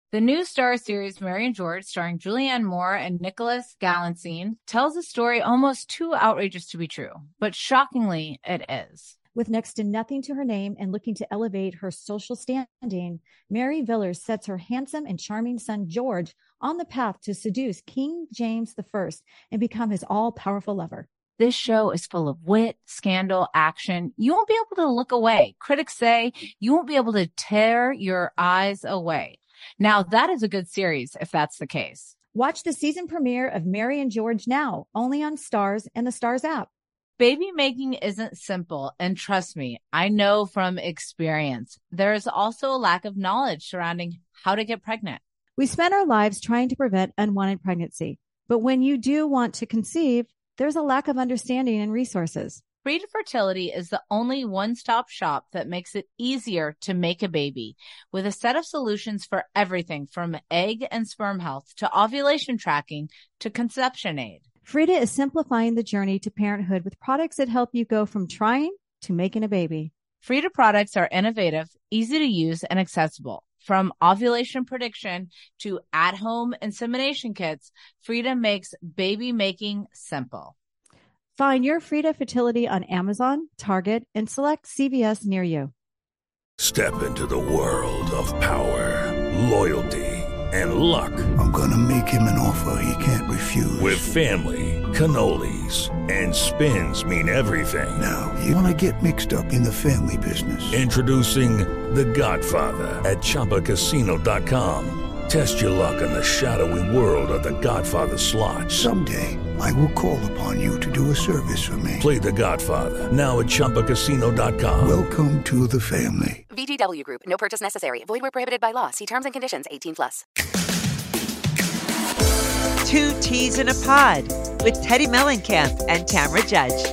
The new Star series, Mary and George, starring Julianne Moore and Nicholas Galitzine, tells a story almost too outrageous to be true, but shockingly, it is. With next to nothing to her name and looking to elevate her social standing, Mary Villers sets her handsome and charming son, George, on the path to seduce King James I and become his all-powerful lover. This show is full of wit, scandal, action. You won't be able to look away. Critics say you won't be able to tear your eyes away. Now, that is a good series if that's the case. Watch the season premiere of Mary and George now, only on Starz and the Starz app. Baby making isn't simple, and trust me, I know from experience. There is also a lack of knowledge surrounding how to get pregnant. We spend our lives trying to prevent unwanted pregnancy, but when you do want to conceive, there's a lack of understanding and resources. Frida Fertility is the only one-stop shop that makes it easier to make a baby, with a set of solutions for everything from egg and sperm health to ovulation tracking to conception aid. Frida is simplifying the journey to parenthood with products that help you go from trying to making a baby. Frida products are innovative, easy to use, and accessible. From ovulation prediction to at-home insemination kits, Frida makes baby making simple. Find your Frida Fertility on Amazon, Target, and select CVS near you. Step into the world of power, loyalty, and luck. I'm going to make him an offer he can't refuse. With family, cannolis, and spins mean everything. Now, you want to get mixed up in the family business. Introducing The Godfather at ChumbaCasino.com. Test your luck in the shadowy world of The Godfather slot. Someday, I will call upon you to do a service for me. Play The Godfather now at ChumbaCasino.com. Welcome to the family. VGW Group. No purchase necessary. Void where prohibited by law. See terms and conditions. 18+. Two Teas in a Pod with Teddy Mellencamp and Tamra Judge.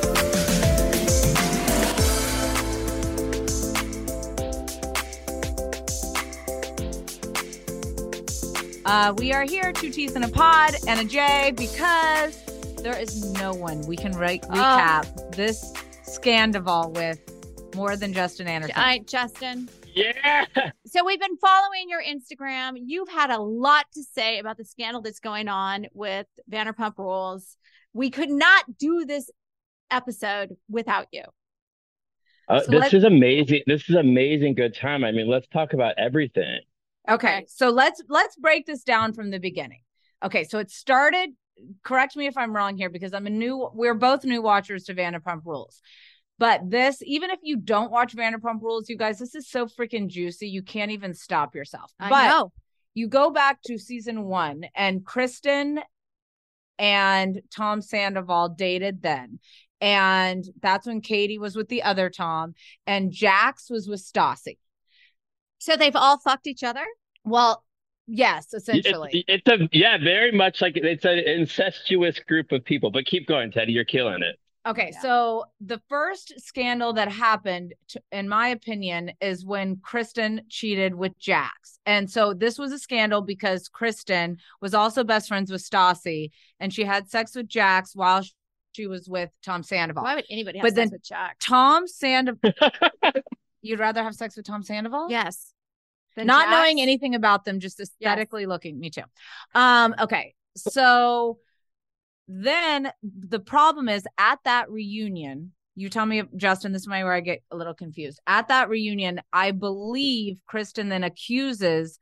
We are here, two T's in a pod and a J, because there is no one we can recap this Scandival with more than Justin Anderson. All right, Justin. Yeah. So we've been following your Instagram. You've had a lot to say about the scandal that's going on with Vanderpump Rules. We could not do this episode without you. This is amazing. This is amazing. Good time. I mean, let's talk about everything. Okay, so let's break this down from the beginning. Okay, so it started, correct me if I'm wrong here, because we're both new watchers to Vanderpump Rules. But this, even if you don't watch Vanderpump Rules, you guys, this is so freaking juicy. You can't even stop yourself. I know. You go back to season 1 and Kristen and Tom Sandoval dated then. And that's when Katie was with the other Tom and Jax was with Stassi. So they've all fucked each other? Well, yes, essentially. It's very much like it's an incestuous group of people. But keep going, Teddy. You're killing it. Okay, so the first scandal that happened, in my opinion, is when Kristen cheated with Jax. And so this was a scandal because Kristen was also best friends with Stassi, and she had sex with Jax while she was with Tom Sandoval. Why would anybody have sex with Jax? Tom Sandoval... You'd rather have sex with Tom Sandoval? Yes. Not Jax? Knowing anything about them, just aesthetically looking. Me too. Okay. So then the problem is at that reunion, you tell me, Justin, this is where I get a little confused. At that reunion, I believe Kristen then accuses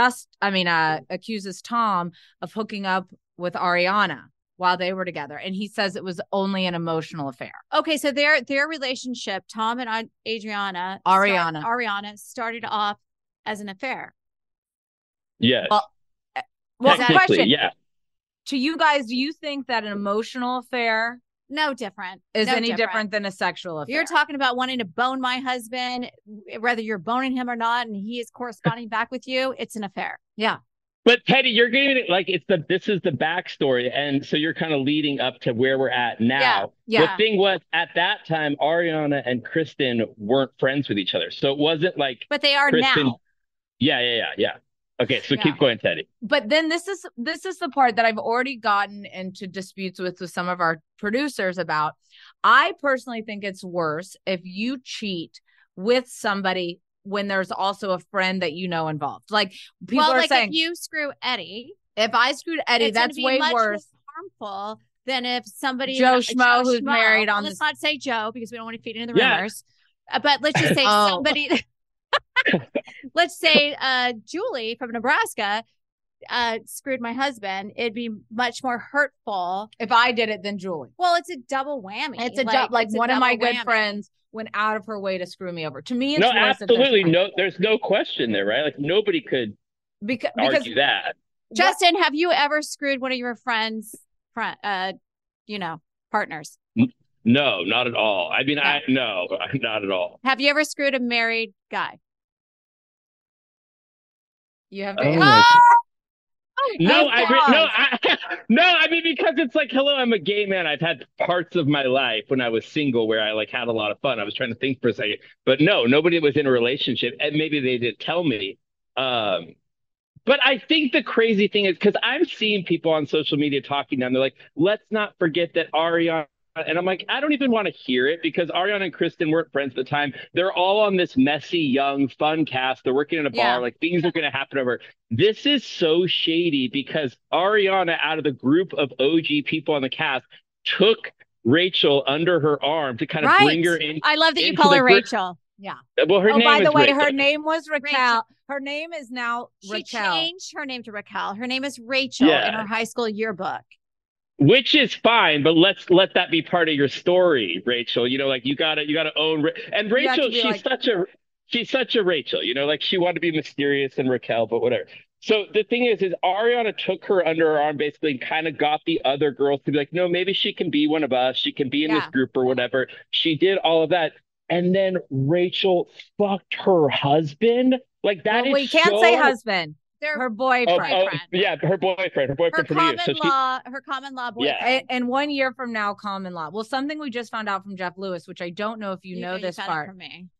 Tom of hooking up with Ariana while they were together. And he says it was only an emotional affair. Okay, so their relationship, Tom and Ariana started off as an affair. Yes. Well question. Yeah. To you guys, do you think that an emotional affair no different is any different than a sexual affair? You're talking about wanting to bone my husband, whether you're boning him or not, and he is corresponding back with you. It's an affair. Yeah. But Teddy, you're giving it like this is the backstory, and so you're kind of leading up to where we're at now. Yeah. The thing was, at that time, Ariana and Kristen weren't friends with each other, so it wasn't like. But they are Kristen... now. Yeah. Okay, so keep going, Teddy. But then this is the part that I've already gotten into disputes with some of our producers about. I personally think it's worse if you cheat with somebody when there's also a friend that involved. Like people well, are like saying, if you screw Eddie, if I screwed Eddie, it's that's gonna be way much worse. more harmful than if somebody Joe Schmo, who's married on let's this. not say Joe because we don't want to feed into the Yeah. rumors. But let's just say somebody. Let's say Julie from Nebraska screwed my husband. It'd be much more hurtful If I did it, then Julie. Well, it's a double whammy. It's a it's a one of my double good whammy. friends went out of her way to screw me over. To me, it's No, worse. absolutely no. There's no question there, right? Like nobody could because argue that. Justin, have you ever screwed one of your friends' partners? No, not at all. I mean, no, not at all. Have you ever screwed a married guy? you have to. Oh answer. my No, Pause. no, I mean, because it's like, hello, I'm a gay man. I've had parts of my life when I was single where I like had a lot of fun. I was trying to think for a second, but no, nobody was in a relationship, and maybe they did tell me. But I think the crazy thing is because I'm seeing people on social media talking down. They're like, let's not forget that Ariana. And I'm like, I don't even want to hear it because Ariana and Kristen weren't friends at the time. They're all on this messy, young, fun cast. They're working in a bar. Yeah. Like things are going to happen over. This is so shady because Ariana, out of the group of OG people on the cast, took Rachel under her arm to kind of bring her in. I love that you into call the her group. Rachel. Yeah. Well, her name by the is way, Rachel. her name was Raquel. Rachel. Her name is now She Raquel. changed her name to Raquel. Her name is Rachel Yeah. in her high school yearbook. Which is fine, but let's let that be part of your story, Rachel. Like you gotta own. And You have to Rachel, be she's such a Rachel. Like she wanted to be mysterious and Raquel, but whatever. So the thing is Ariana took her under her arm basically and kind of got the other girls to be like, no, maybe she can be one of us. She can be in this group or whatever. She did all of that, and then Rachel fucked her husband. Like that is we can't say husband. They're Her boyfriend. yeah, her boyfriend her from common you. So her common law boyfriend. And 1 year from now, common law. Well, something we just found out from Jeff Lewis, which I don't know if you know this found it part. from me.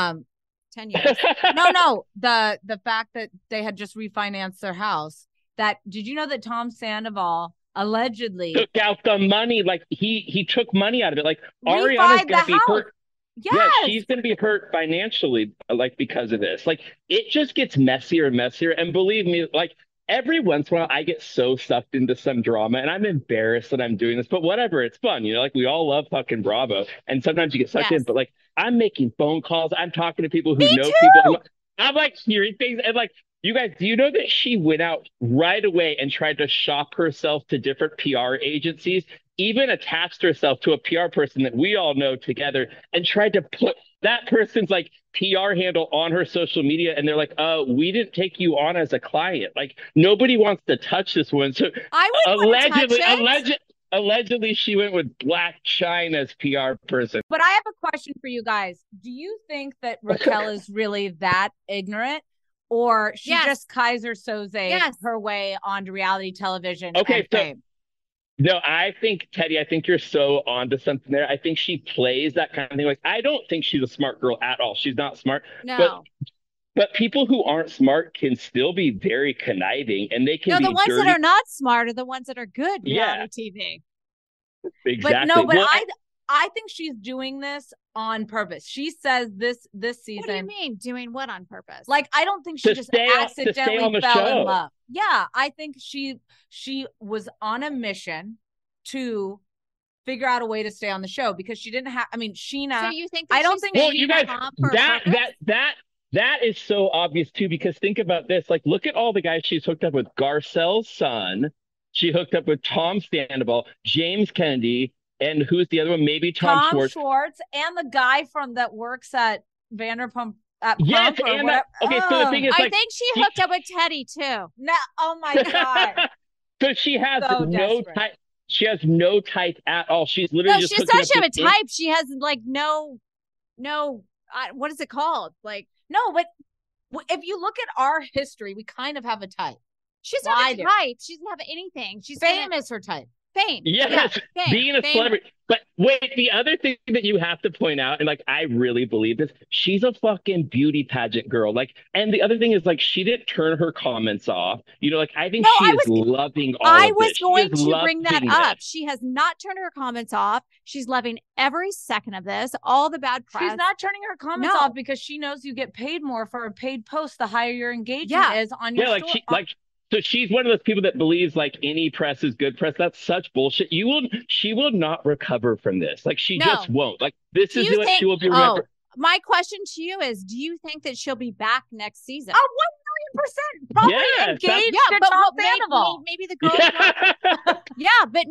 10 she. years. No. The fact that they had just refinanced their house. Did you know that Tom Sandoval allegedly took out the money? Like he took money out of it. Like refied Ariana's gonna the be house. hurt. Yes. Yeah, she's gonna be hurt financially, like because of this. Like it just gets messier and messier. And believe me, like every once in a while I get so sucked into some drama and I'm embarrassed that I'm doing this, but whatever, it's fun. Like we all love fucking Bravo. And sometimes you get sucked in, but like I'm making phone calls, I'm talking to people who know people. I'm like hearing things and like, you guys, do you know that she went out right away and tried to shop herself to different PR agencies, even attached herself to a PR person that we all know together and tried to put that person's like PR handle on her social media? And they're like, we didn't take you on as a client. Like nobody wants to touch this one. So I would allegedly she went with Black China's PR person. But I have a question for you guys. Do you think that Raquel is really that ignorant? Or she just Kaiser Soze her way onto reality television and fame? No, I think, Teddy, you're so onto something there. I think she plays that kind of thing. Like, I don't think she's a smart girl at all. She's not smart. No. But people who aren't smart can still be very conniving, and they can be the ones dirty. that are not smart are the ones that are good reality TV. Exactly. But I think she's doing this on purpose. She says this season. What do you mean doing what on purpose? Like, I don't think she just accidentally fell in love. Yeah, I think she was on a mission to figure out a way to stay on the show because she didn't have. I mean, Sheena. So you think? I don't think. Well, you guys, that is so obvious too. Because think about this. Like, look at all the guys she's hooked up with. Garcelle's son. She hooked up with Tom Sandoval, James Kennedy. And who's the other one? Maybe Tom Schwartz and the guy that works at Vanderpump at yes, Pump and so the thing is, I think she hooked up with Teddy too. No, oh my god! So she has no type. She has no type at all. She's literally just. She doesn't have a type. She has like no. What is it called? Like no, but if you look at our history, we kind of have a type. She's not a type. She doesn't have anything. She's fame is her type. Fame. Yes, Fame. being a Fame. celebrity. But wait, the other thing that you have to point out, and like I really believe this, she's a fucking beauty pageant girl. Like, and the other thing is like she didn't turn her comments off. You know, like I think she is loving all I of was this. going She is to bring that loving up. this. She has not turned her comments off. She's loving every second of this. All the bad press. She's not turning her comments off because she knows you get paid more for a paid post the higher your engagement is on your like story. So she's one of those people that believes like any press is good press. That's such bullshit. She will not recover from this. Like she just won't. Like this is what she will be remembered. My question to you is, do you think that she'll be back next season? Oh, 1,000,000%. Probably engaged to Tom Sandoval. Maybe the girls won't. But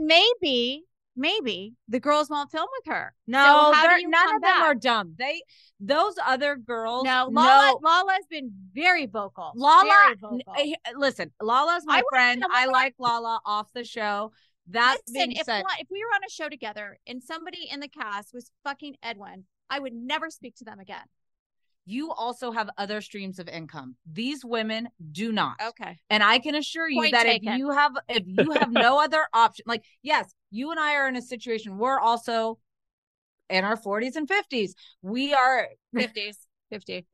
maybe the girls won't film with her. No, so none of them are dumb. Those other girls. No, Lala's been very vocal. Listen, Lala's my friend. I like Lala off the show. That being said, if we were on a show together and somebody in the cast was fucking Edwin, I would never speak to them again. You also have other streams of income. These women do not. Okay. And I can assure you that if you have no other option, like, yes, you and I are in a situation. We're also in our 40s and 50s. We are 50s. 50.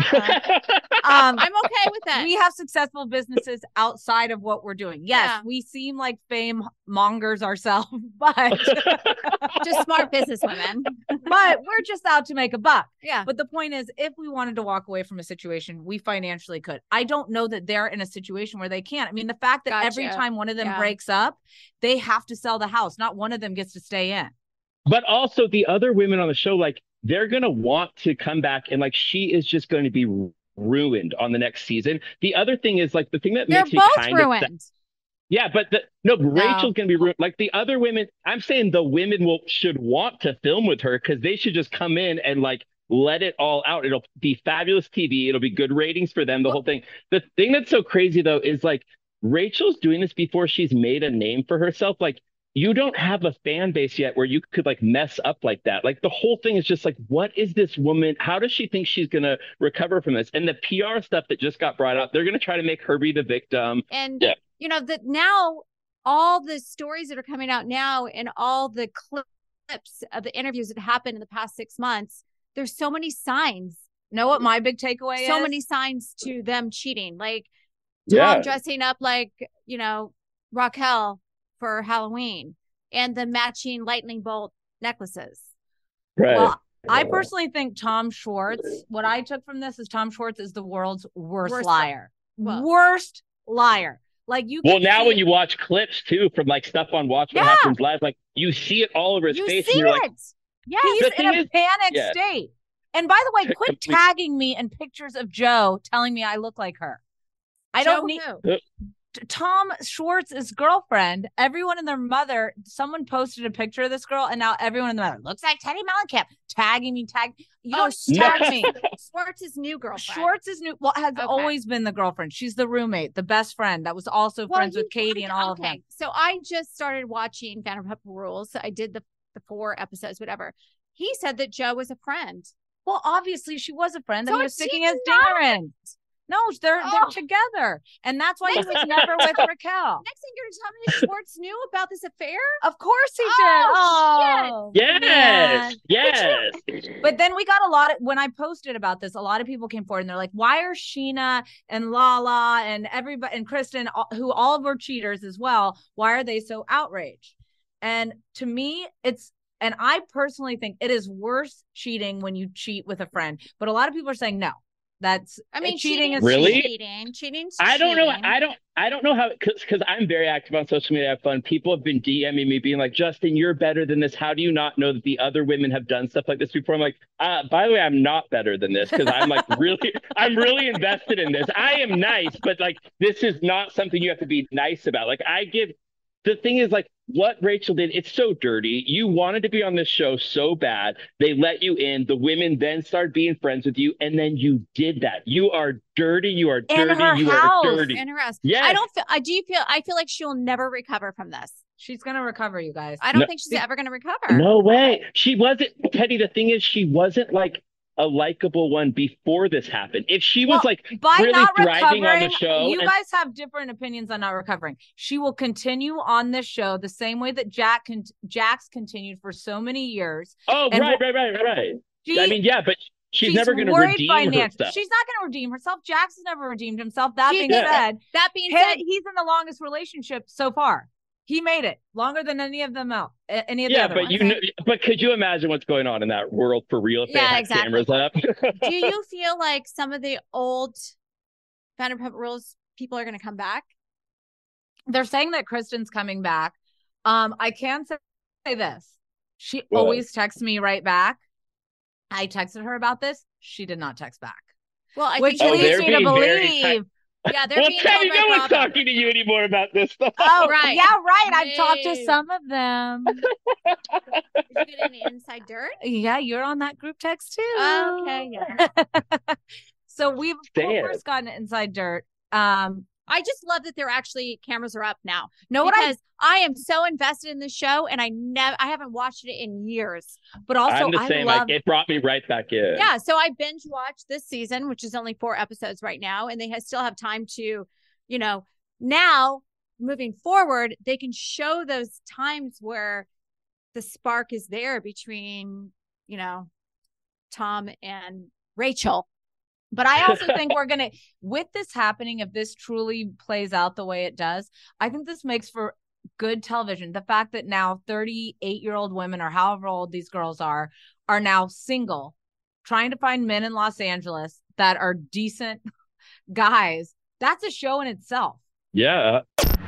I'm okay with that. We have successful businesses outside of what we're doing. Yes, we seem like fame mongers ourselves, but just smart business women. But we're just out to make a buck. Yeah. But the point is, if we wanted to walk away from a situation, we financially could. I don't know that they're in a situation where they can't. I mean, the fact that every time one of them breaks up, they have to sell the house. Not one of them gets to stay in. But also the other women on the show, like, they're going to want to come back and like she is just going to be ruined on the next season. The other thing is like the thing that makes me kind of sad. Yeah, but Rachel's going to be ruined. Like the other women, I'm saying the women should want to film with her because they should just come in and like let it all out. It'll be fabulous TV. It'll be good ratings for them, the whole thing. The thing that's so crazy though is like Rachel's doing this before she's made a name for herself. Like you don't have a fan base yet where you could like mess up like that. Like the whole thing is just like, what is this woman? How does she think she's going to recover from this? And the PR stuff that just got brought up, they're going to try to make her be the victim. And, you know, that now all the stories that are coming out now and all the clips of the interviews that happened in the past 6 months, there's so many signs. Know what my big takeaway is? So many signs to them cheating. Like Tom dressing up like, you know, Raquel for Halloween and the matching lightning bolt necklaces. Right. Well, I personally think Tom Schwartz, what I took from this is Tom Schwartz is the world's worst liar. Worst liar. Like you Well, now when you watch clips too from like stuff on Watch What Happens Live, like you see it all over his face. See and you're it. like, he's in a panic state. And by the way, quit tagging me in pictures of Joe telling me I look like her. I don't need Tom Schwartz's girlfriend, everyone and their mother, someone posted a picture of this girl, and now everyone in the mother looks like Teddi Mellencamp, tagging me, you don't tag me. Schwartz's new girlfriend. Schwartz's new, has always been the girlfriend. She's the roommate, the best friend that was also friends with Katie and all of them. So I just started watching Vanderpump Rules. I did the 4 episodes, whatever. He said that Joe was a friend. Well, obviously she was a friend. So he was sticking as Darren. No, they're together. And that's why he was never with Raquel. Next thing you're going to tell me Schwartz knew about this affair? Of course he did. Yes. But then we got a lot of, when I posted about this, a lot of people came forward and they're like, why are Sheena and Lala and everybody and Kristen, who all were cheaters as well, why are they so outraged? And to me, and I personally think it is worse cheating when you cheat with a friend. But a lot of people are saying no. Cheating is really cheating. I don't know. I don't know how, because I'm very active on social media. I have fun. People have been DMing me being like, Justin, you're better than this. How do you not know that the other women have done stuff like this before? I'm like, by the way, I'm not better than this because I'm like I'm really invested in this. I am nice, but like, this is not something you have to be nice about. Like the thing is like what Rachel did, it's so dirty. You wanted to be on this show so bad. They let you in. The women then started being friends with you. And then you did that. You are dirty. You are dirty. You are dirty. In her house. Yes. I feel like she'll never recover from this. She's going to recover, you guys. I don't think she's ever going to recover. No way. She wasn't, Teddi, the thing is, she wasn't like a likable one before this happened. If she was like by really not thriving on the recovering, show, you guys have different opinions on not recovering. She will continue on this show the same way that Jax continued for so many years. Oh, and right. I mean, yeah, but she's never going to redeem herself. She's not going to redeem herself. Jax has never redeemed himself. That being said, he's in the longest relationship so far. He made it longer than any of them out. Any of the other ones. But could you imagine what's going on in that world for real if they had cameras up? Do you feel like some of the old Vanderpump Rules people are going to come back? They're saying that Kristen's coming back. I can say this. She always texts me right back. I texted her about this. She did not text back. Well, which leads me to believe. Yeah, they're being Teddy, no one's talking to you anymore about this stuff. Oh, right. Yeah, right. I've talked to some of them. Did you get any inside dirt? Yeah, you're on that group text too. Okay, yeah. So we've of course gotten inside dirt. I just love that cameras are up now. Because I am so invested in the show and I haven't watched it in years. But also I'm the same. It brought me right back in. Yeah, so I binge watched this season, which is only 4 episodes right now, and they still have time to, now moving forward, they can show those times where the spark is there between, Tom and Rachel. But I also think we're going to, with this happening, if this truly plays out the way it does, I think this makes for good television. The fact that now 38-year-old women or however old these girls are now single, trying to find men in Los Angeles that are decent guys. That's a show in itself. Yeah.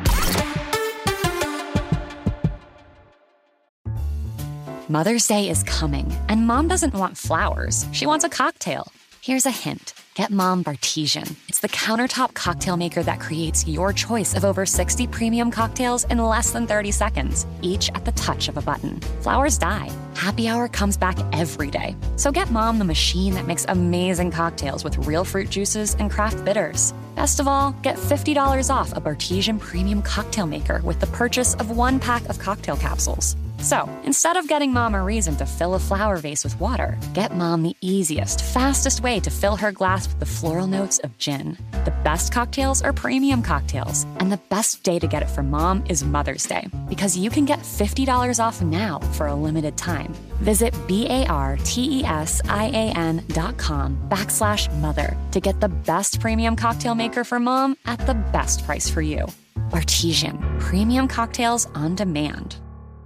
Mother's Day is coming, and Mom doesn't want flowers. She wants a cocktail. Here's a hint. Get Mom Bartesian. It's the countertop cocktail maker that creates your choice of over 60 premium cocktails in less than 30 seconds, each at the touch of a button. Flowers die. Happy Hour comes back every day. So get Mom the machine that makes amazing cocktails with real fruit juices and craft bitters. Best of all, get $50 off a Bartesian premium cocktail maker with the purchase of 1 pack of cocktail capsules. So, instead of getting Mom a reason to fill a flower vase with water, get Mom the easiest, fastest way to fill her glass with the floral notes of gin. The best cocktails are premium cocktails, and the best day to get it for Mom is Mother's Day, because you can get $50 off now for a limited time. Visit BARTESIAN.com/mother to get the best premium cocktail maker for Mom at the best price for you. Bartesian, premium cocktails on demand.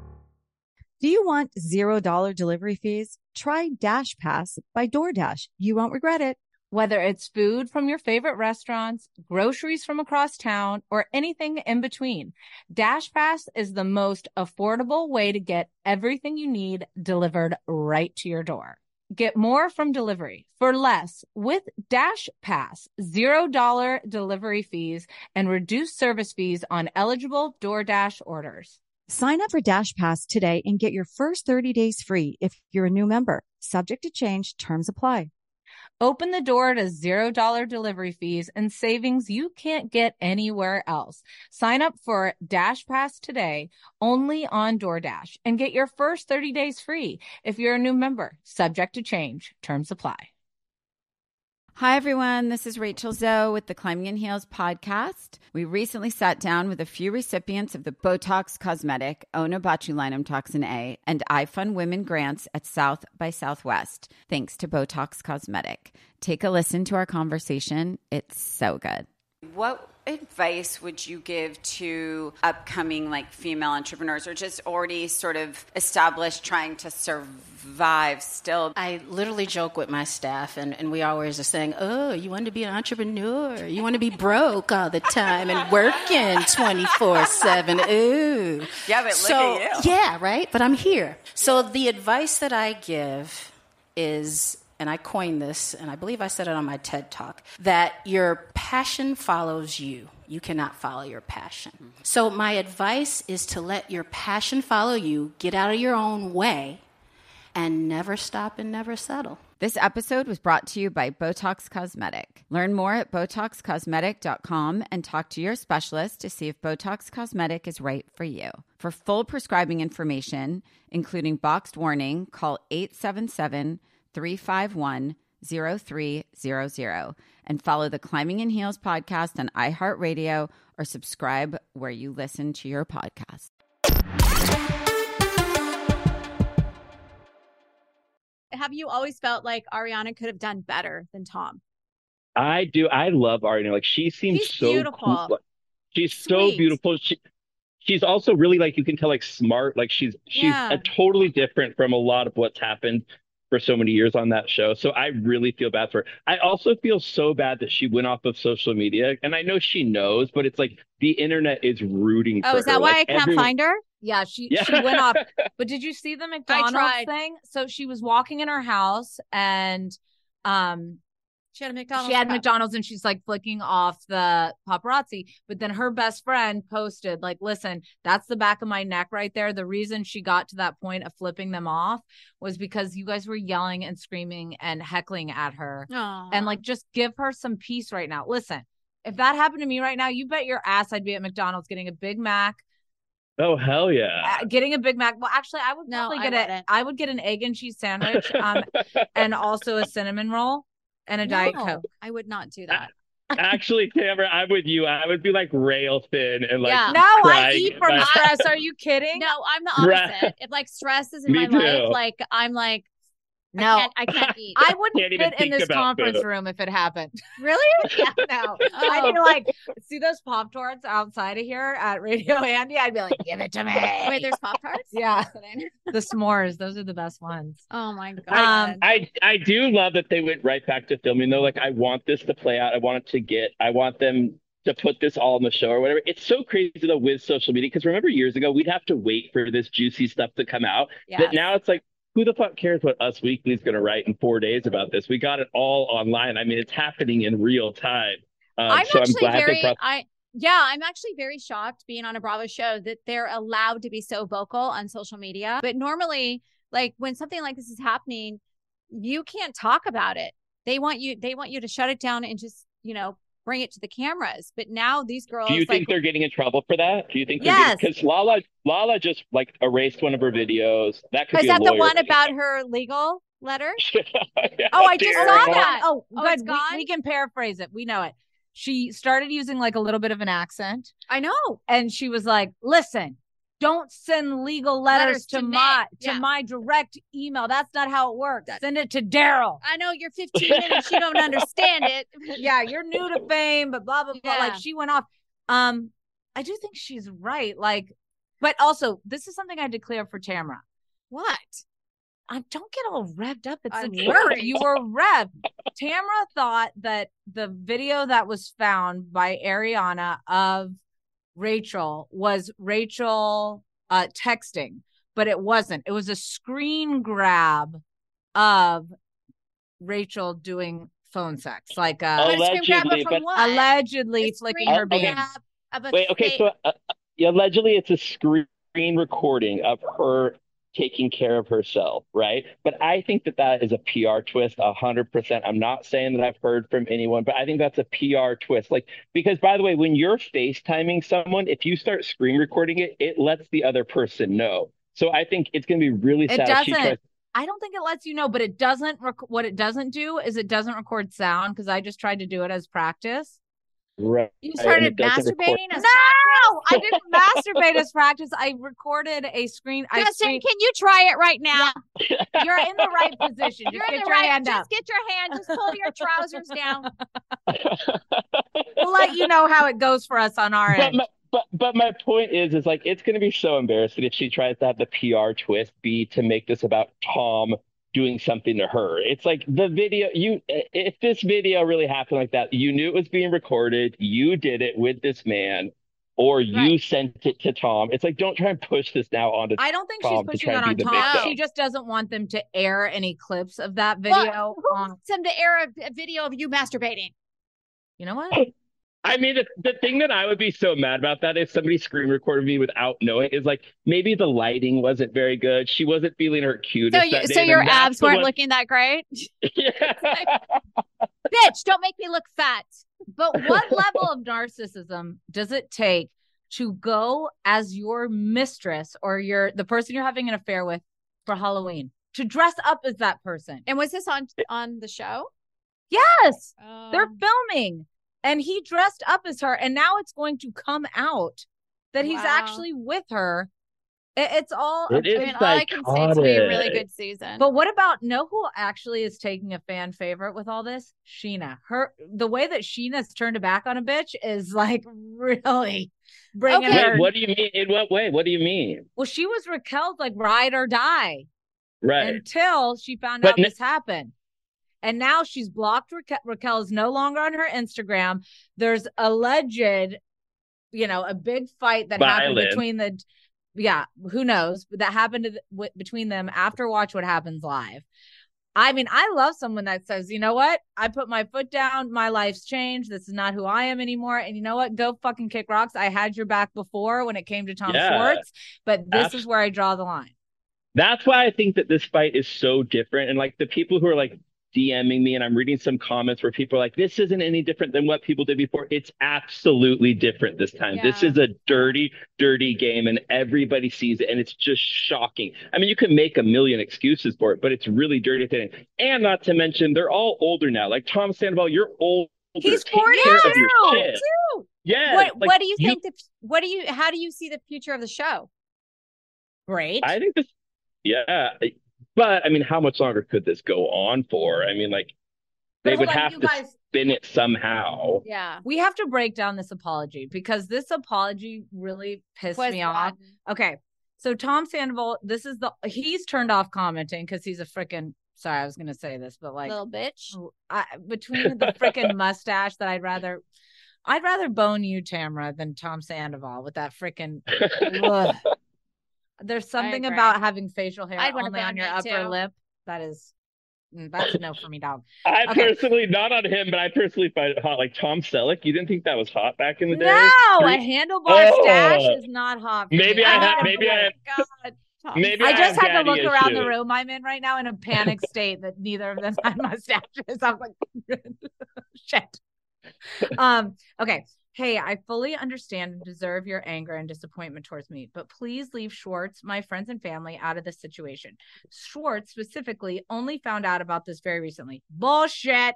Do you want $0 delivery fees? Try Dash Pass by DoorDash. You won't regret it. Whether it's food from your favorite restaurants, groceries from across town, or anything in between, Dash Pass is the most affordable way to get everything you need delivered right to your door. Get more from delivery for less with Dash Pass. $0 delivery fees and reduced service fees on eligible DoorDash orders. Sign up for Dash Pass today and get your first 30 days free if you're a new member. Subject to change. Terms apply. Open the door to $0 delivery fees and savings you can't get anywhere else. Sign up for Dash Pass today only on DoorDash and get your first 30 days free if you're a new member. Subject to change. Terms apply. Hi, everyone. This is Rachel Zoe with the Climbing in Heels podcast. We recently sat down with a few recipients of the Botox Cosmetic, Onabotulinum Toxin A, and iFund Women grants at South by Southwest, thanks to Botox Cosmetic. Take a listen to our conversation. It's so good. What advice would you give to upcoming female entrepreneurs or just already sort of established trying to survive still? I literally joke with my staff and we always are saying, oh, you want to be an entrepreneur? You want to be broke all the time and working 24/7. Ooh. Yeah, but look at you. Yeah, right? But I'm here. So the advice that I give is, and I coined this, and I believe I said it on my TED Talk, that your passion follows you. You cannot follow your passion. So my advice is to let your passion follow you, get out of your own way, and never stop and never settle. This episode was brought to you by Botox Cosmetic. Learn more at BotoxCosmetic.com and talk to your specialist to see if Botox Cosmetic is right for you. For full prescribing information, including boxed warning, call 877 888-351-0300 and follow the Climbing in Heels podcast on iHeartRadio or subscribe where you listen to your podcast. Have you always felt like Ariana could have done better than Tom? I do. I love Ariana. Like, she seems She's so beautiful. cool. Like, she's Sweet. so beautiful. She's also really, like, you can tell, like, smart. Like, she's a totally different from a lot of what's happened for so many years on that show. So I really feel bad for her. I also feel so bad that she went off of social media. And I know she knows, but it's like the internet is rooting for her. Oh, is that why like, I can't find her? Yeah, she went off. But did you see the McDonald's thing? So she was walking in her house and she had a McDonald's. She had McDonald's and she's like flicking off the paparazzi. But then her best friend posted, like, listen, that's the back of my neck right there. The reason she got to that point of flipping them off was because you guys were yelling and screaming and heckling at her. Aww. And like, just give her some peace right now. Listen, if that happened to me right now, you bet your ass I'd be at McDonald's getting a Big Mac. Oh, hell yeah. Getting a Big Mac. Well, actually, I would probably I would get an egg and cheese sandwich and also a cinnamon roll and a Diet Coke. I would not do that. Actually, Tamara, I'm with you. I would be like rail thin and like no, I eat from stress. Are you kidding? No, I'm the opposite. If like stress is in my life, like I'm like, no, I can't eat. I wouldn't fit in this conference room if it happened. Really? Yeah, no. I'd be like, see those Pop-Tarts outside of here at Radio Andy? I'd be like, give it to me. Wait, there's Pop-Tarts? Yeah. The s'mores. Those are the best ones. Oh my God. I do love that they went right back to filming though. Like, I want this to play out. I want them to put this all in the show or whatever. It's so crazy though with social media. Because remember years ago, we'd have to wait for this juicy stuff to come out. Yes. That now it's like, who the fuck cares what Us Weekly is going to write in 4 days about this? We got it all online. I mean, it's happening in real time. I'm actually very shocked being on a Bravo show that they're allowed to be so vocal on social media. But normally, like when something like this is happening, you can't talk about it. They want you to shut it down and just, bring it to the cameras. But now these girls. Do you think they're getting in trouble for that? Do you think? Yes. Because Lala just like erased one of her videos. That could be that a lawyer. The one about her legal letter? Yeah, oh, I just saw that. Oh, good. It's gone? We can paraphrase it. We know it. She started using like a little bit of an accent. I know. And she was like, listen, don't send legal letters to my direct email. That's not how it works. Send it to Daryl. I know you're 15 minutes. You don't understand it. Yeah, you're new to fame, but blah, blah, blah. Yeah. Like she went off. I do think she's right. Like, but also this is something I declare for Tamara. What? Don't get all revved up. I'm It's worried. You were revved. Tamara thought that the video that was found by Ariana of Rachel was Rachel texting, but it wasn't. It was a screen grab of Rachel doing phone sex, like allegedly, allegedly flicking her beans. Wait, okay, so allegedly it's a screen recording of her taking care of herself, right? But I think that is a PR twist, 100%. I'm not saying that I've heard from anyone, but I think that's a PR twist. Like, because by the way, when you're FaceTiming someone, if you start screen recording it, it lets the other person know. So I think it's going to be really sad. I don't think it lets you know, but it doesn't. What it doesn't do is it doesn't record sound, because I just tried to do it as practice. Right. You started masturbating as No, I didn't masturbate as practice. I recorded a screen. Justin, can you try it right now? Yeah. You're in the right position. Just get your hand up. Just get your hand. Just pull your trousers down. We'll let you know how it goes for us on our end. But my point is like, it's going to be so embarrassing if she tries to have the PR twist be to make this about Tom doing something to her. It's like the video, if this video really happened like that, you knew it was being recorded, you did it with this man, or you sent it to Tom. It's like, don't try and push this now onto Tom. I don't think she's pushing it on Tom. She just doesn't want them to air any clips of that video. Who wants them to air a video of you masturbating? You know what? I mean, the thing that I would be so mad about that if somebody screen recorded me without knowing is like, maybe the lighting wasn't very good. She wasn't feeling her cutest. So your abs weren't looking that great? Yeah. Bitch, don't make me look fat. But what level of narcissism does it take to go as your mistress or the person you're having an affair with for Halloween? to dress up as that person. And was this on the show? Yes, they're filming, and he dressed up as her, and now it's going to come out that he's actually with her. It's all. It is all I can say it's be a really good season. But what about who actually is taking a fan favorite with all this? Sheena. The way that Sheena's turned back on a bitch is like really bringing her. Wait, what do you mean? In what way? What do you mean? Well, she was Raquel's like ride or die, right? Until she found out this happened. And now she's blocked Raquel. Raquel is no longer on her Instagram. There's alleged, a big fight that happened between the. Yeah, who knows? But that happened between them after Watch What Happens Live. I mean, I love someone that says, you know what? I put my foot down. My life's changed. This is not who I am anymore. And you know what? Go fucking kick rocks. I had your back before when it came to Tom Schwartz, but this is where I draw the line. That's why I think that this fight is so different. And like the people who are like DMing me, and I'm reading some comments where people are like, this isn't any different than what people did before. It's absolutely different this time. This is a dirty, dirty game, and everybody sees it, and it's just shocking. I mean, you can make a million excuses for it, but it's really dirty. And not to mention, they're all older now. Like Tom Sandoval, you're old. He's 42. Yeah. What do you think? How do you see the future of the show? Great. I think this. Yeah. But I mean, how much longer could this go on for? I mean, like they would have to spin it somehow. Yeah. We have to break down this apology because this apology really pissed me off. Okay. So Tom Sandoval, he's turned off commenting because he's a freaking, sorry, I was going to say this, but like little bitch between the freaking mustache that I'd rather bone you, Tamara, than Tom Sandoval with that freaking. There's something about having facial hair only on your upper lip. That's a no for me, dog. I personally, not on him, but I personally find it hot. Like Tom Selleck, you didn't think that was hot back in the day? No, a handlebar stash is not hot. Maybe I just had to look around the room I'm in right now in a panic state that neither of them had mustaches. I'm like, shit. Okay. Hey, I fully understand and deserve your anger and disappointment towards me, but please leave Schwartz, my friends and family out of this situation. Schwartz specifically only found out about this very recently. Bullshit.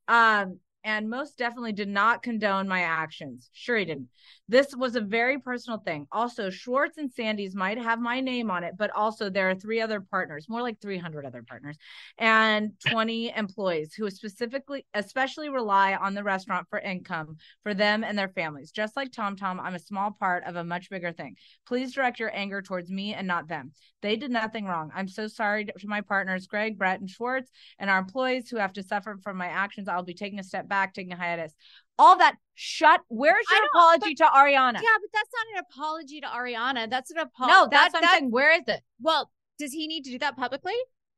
And most definitely did not condone my actions. Sure he didn't. This was a very personal thing. Also, Schwartz and Sandy's might have my name on it, but also there are 3 other partners, more like 300 other partners, and 20 employees who especially rely on the restaurant for income for them and their families. Just like Tom, I'm a small part of a much bigger thing. Please direct your anger towards me and not them. They did nothing wrong. I'm so sorry to my partners, Greg, Brett, and Schwartz, and our employees who have to suffer from my actions. I'll be taking a step back, taking a hiatus. All that where's your apology to Ariana? Yeah, but that's not an apology to Ariana. That's an apology. No, that's what I'm saying. Where is it? Well, does he need to do that publicly?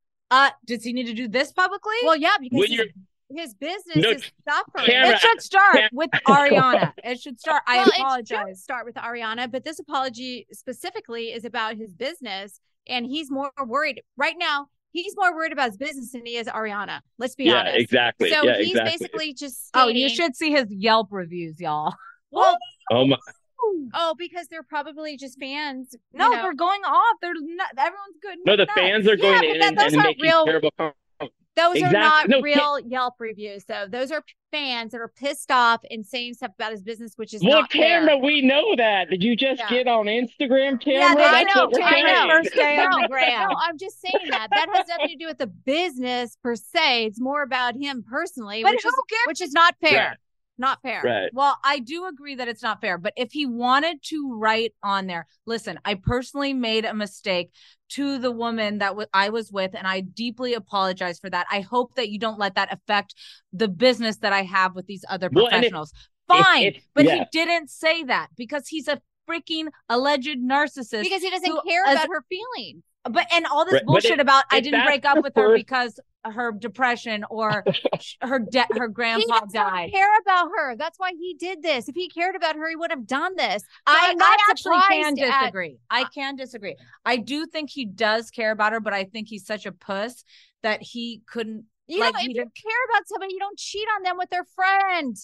Does he need to do this publicly? Well, yeah, because his business is suffering. It should start with Ariana. It should start. I apologize. It should start with Ariana, but this apology specifically is about his business, and he's more worried right now. He's more worried about his business than he is Ariana. Let's be honest. Yeah, exactly. So he's basically just stating, you should see his Yelp reviews, y'all. Well, oh my. Oh, because they're probably just fans. No, they're going off. They're not. Everyone's good. No, the fans are going in and making terrible comments. Those are not real Yelp reviews, though. Those are fans that are pissed off and saying stuff about his business, which is not fair. Tamara, we know that. Did you just get on Instagram, Tamara? Yeah, I know. First day on the gram. No, I'm just saying that. That has nothing to do with the business per se. It's more about him personally, which is not fair. Right. Not fair. Right. Well, I do agree that it's not fair, but if he wanted to write on there, listen, I personally made a mistake to the woman that I was with, and I deeply apologize for that. I hope that you don't let that affect the business that I have with these other professionals. Fine, but he didn't say that because he's a freaking alleged narcissist. Because he doesn't care about her feelings. And all this bullshit about I didn't break up with her because her depression or her grandpa died. He doesn't care about her. That's why he did this. If he cared about her, he would have done this. So I actually can disagree. I can disagree. I do think he does care about her, but I think he's such a puss that he couldn't. If you care about somebody, you don't cheat on them with their friend.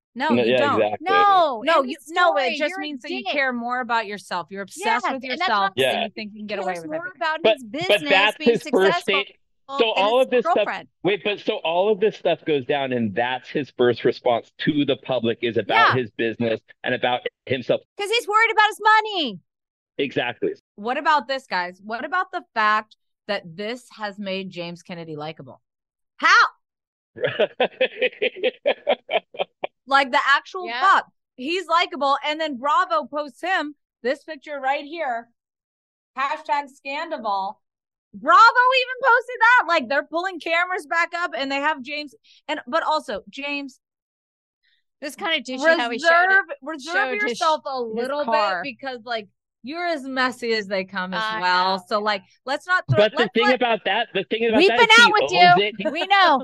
No, you yeah, don't. exactly. No, No, end you of no, story. it just You're a means that you dick. care more about yourself. You're Yes, obsessed with and that's what yourself, I'm and saying. you think you can get He away cares with more everything. about But his business that's being his first successful date. So than all his of this girlfriend. stuff. Wait, but so all of this stuff goes down, and that's his first response to the public is about Yeah. his business and about himself. Because he's worried about his money. Exactly. What about this, guys? What about the fact that this has made James Kennedy likable? How? Like the actual Yeah. pup. He's likable. And then Bravo posts him, this picture right here, hashtag Scandival. Bravo even posted that. Like they're pulling cameras back up and they have James. But also, James, This kind of douchey how he showed reserve his yourself a little bit car. because like you're as messy as they come as I well. know. So like let's not throw But the thing about that We've is been he out with owns you. it. We know.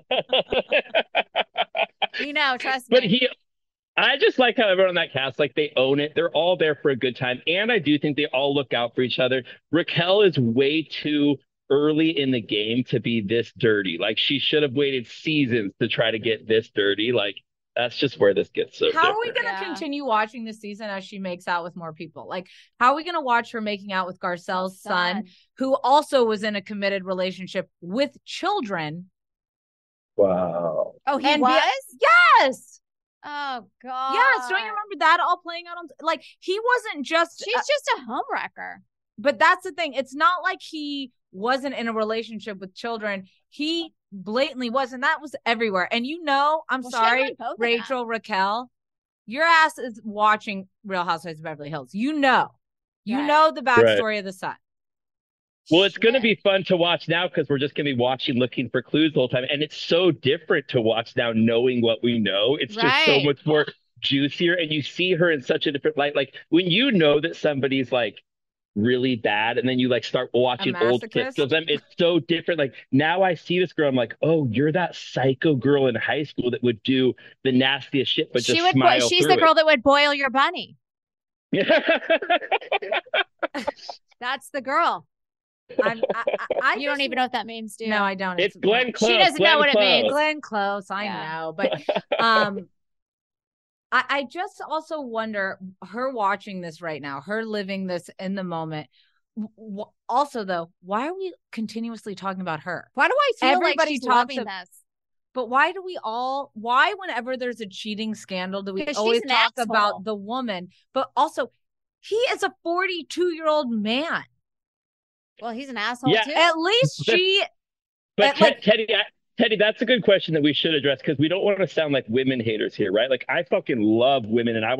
We know. Trust But me. I just like how everyone on that cast, like they own it. They're all there for a good time. And I do think they all look out for each other. Raquel is way too early in the game to be this dirty. Like she should have waited seasons to try to get this dirty. Like that's just where this gets so How are we different. going to continue watching this season as she makes out with more people? Like, how are we going to watch her making out with Garcelle's son, who also was in a committed relationship with children? Wow. Oh, he And was? Yes. Oh, God. Yes. Don't you remember that all playing out on like he wasn't just She's just a homewrecker. But that's the thing. It's not like he wasn't in a relationship with children. He blatantly was, and that was everywhere. And I'm Well, sorry, shame on both of Rachel, Raquel, your ass is watching Real Housewives of Beverly Hills. You know the backstory of the son. Well, it's going to be fun to watch now because we're just going to be watching, looking for clues the whole time. And it's so different to watch now, knowing what we know. It's just so much more juicier. And you see her in such a different light. Like when you know that somebody's like really bad and then you like start watching old clips of them, it's so different. Like now I see this girl, I'm like, oh, you're that psycho girl in high school that would do the nastiest shit, but just smile She's through the girl it. that would boil your bunny. That's the girl. You don't even know what that means, do you? No, I don't. It's Glenn Close. She doesn't know what it means. Glenn Close, I know. But I just also wonder, her watching this right now, her living this in the moment. Also, though, why are we continuously talking about her? Why do I feel Everybody like she's talks loving of- this? But why whenever there's a cheating scandal, do we 'Cause she's always an talk asshole. about the woman? But also, he is a 42-year-old man. Well, he's an asshole Yeah. too. At least she. But Teddy, that's a good question that we should address because we don't want to sound like women haters here, right? Like I fucking love women and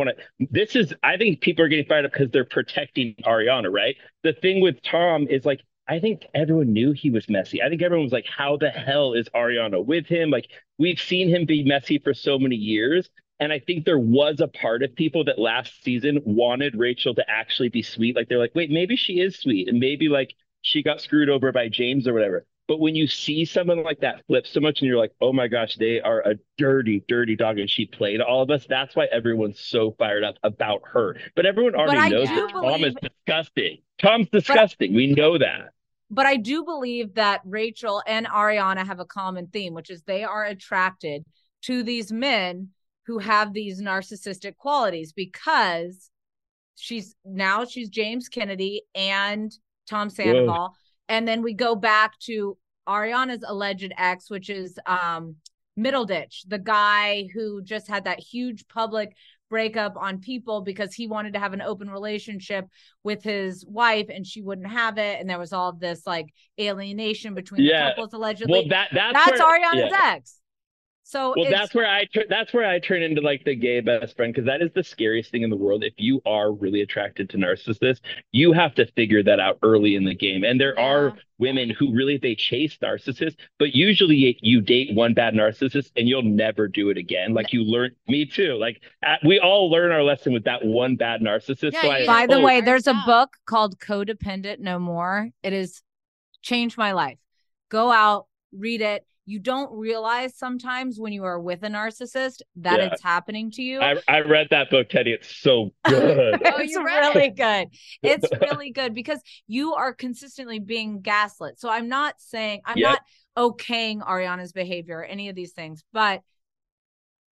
I think people are getting fired up because they're protecting Ariana, right? The thing with Tom is like, I think everyone knew he was messy. I think everyone was like, how the hell is Ariana with him? Like we've seen him be messy for so many years. And I think there was a part of people that last season wanted Rachel to actually be sweet. Like they're like, wait, maybe she is sweet. And maybe like she got screwed over by James or whatever. But when you see someone like that flip so much and you're like, oh my gosh, they are a dirty, dirty dog and she played all of us. That's why everyone's so fired up about her. But everyone already knows that Tom is disgusting. Tom's disgusting. We know that. But I do believe that Rachel and Ariana have a common theme, which is they are attracted to these men who have these narcissistic qualities because she's James Kennedy and Tom Sandoval. Whoa. And then we go back to Ariana's alleged ex, which is Middleditch, the guy who just had that huge public breakup on People because he wanted to have an open relationship with his wife and she wouldn't have it. And there was all this like alienation between the couples allegedly. Well, that's Ariana's ex. So that's where I turn into like the gay best friend, because that is the scariest thing in the world. If you are really attracted to narcissists, you have to figure that out early in the game. And there are women who really, they chase narcissists, but usually you date one bad narcissist and you'll never do it again. Like you learn, me too. Like we all learn our lesson with that one bad narcissist. Yeah, by the way, there's a book called Codependent No More. It has changed my life. Go out, read it. You don't realize sometimes when you are with a narcissist that it's happening to you. I read that book, Teddy. It's so good. It's really good. It's really good because you are consistently being gaslit. So I'm not saying, I'm not okaying Ariana's behavior or any of these things, but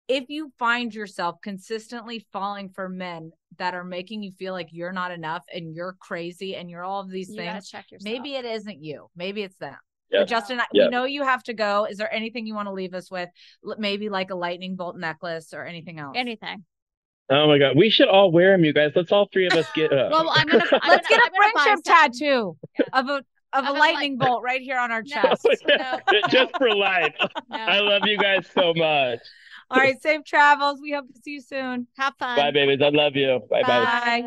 if you find yourself consistently falling for men that are making you feel like you're not enough and you're crazy and you're all of these things, check yourself. maybe it isn't you. Maybe it's them. Yep. But Justin, we know you have to go. Is there anything you want to leave us with? Maybe like a lightning bolt necklace or anything else? Anything. Oh my God. We should all wear them, you guys. Let's all three of us get Well, let's get a friendship tattoo of a lightning bolt right here on our chest. Just for life. No. I love you guys so much. All right, safe travels. We hope to see you soon. Have fun. Bye, babies. I love you. Bye. Bye.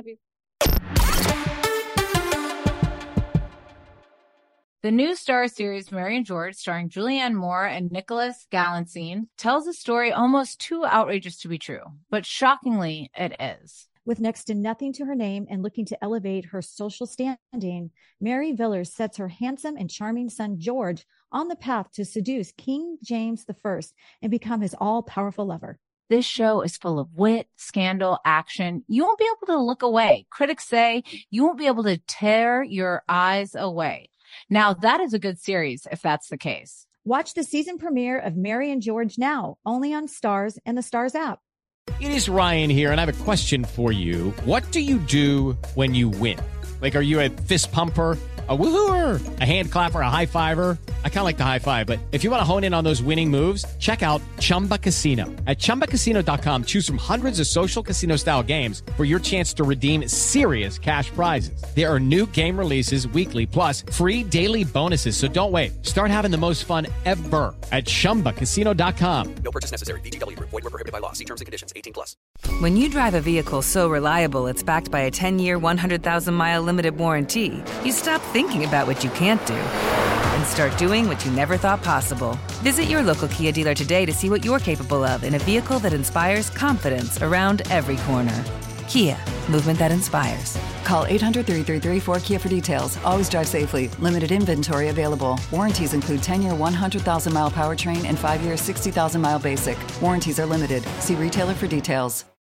The new Star series Mary and George, starring Julianne Moore and Nicholas Galitzine, tells a story almost too outrageous to be true, but shockingly, it is. With next to nothing to her name and looking to elevate her social standing, Mary Villers sets her handsome and charming son George on the path to seduce King James I and become his all-powerful lover. This show is full of wit, scandal, action. You won't be able to look away. Critics say you won't be able to tear your eyes away. Now, that is a good series if that's the case. Watch the season premiere of Mary and George now, only on Starz and the Starz app. It is Ryan here, and I have a question for you. What do you do when you win? Like, are you a fist pumper, a woohooer, a hand clapper, a high fiver? I kind of like the high five, but if you want to hone in on those winning moves, check out Chumba Casino. At ChumbaCasino.com, choose from hundreds of social casino-style games for your chance to redeem serious cash prizes. There are new game releases weekly, plus free daily bonuses. So don't wait. Start having the most fun ever at ChumbaCasino.com. No purchase necessary. VGW. Void where prohibited by law. See terms and conditions. 18+. When you drive a vehicle so reliable it's backed by a 10-year, 100,000-mile limited warranty, you stop thinking about what you can't do and start doing what you never thought possible. Visit your local Kia dealer today to see what you're capable of in a vehicle that inspires confidence around every corner. Kia, movement that inspires. Call 800-333-4KIA for details. Always drive safely. Limited inventory available. Warranties include 10-year 100,000-mile powertrain and 5-year 60,000-mile basic. Warranties are limited. See retailer for details.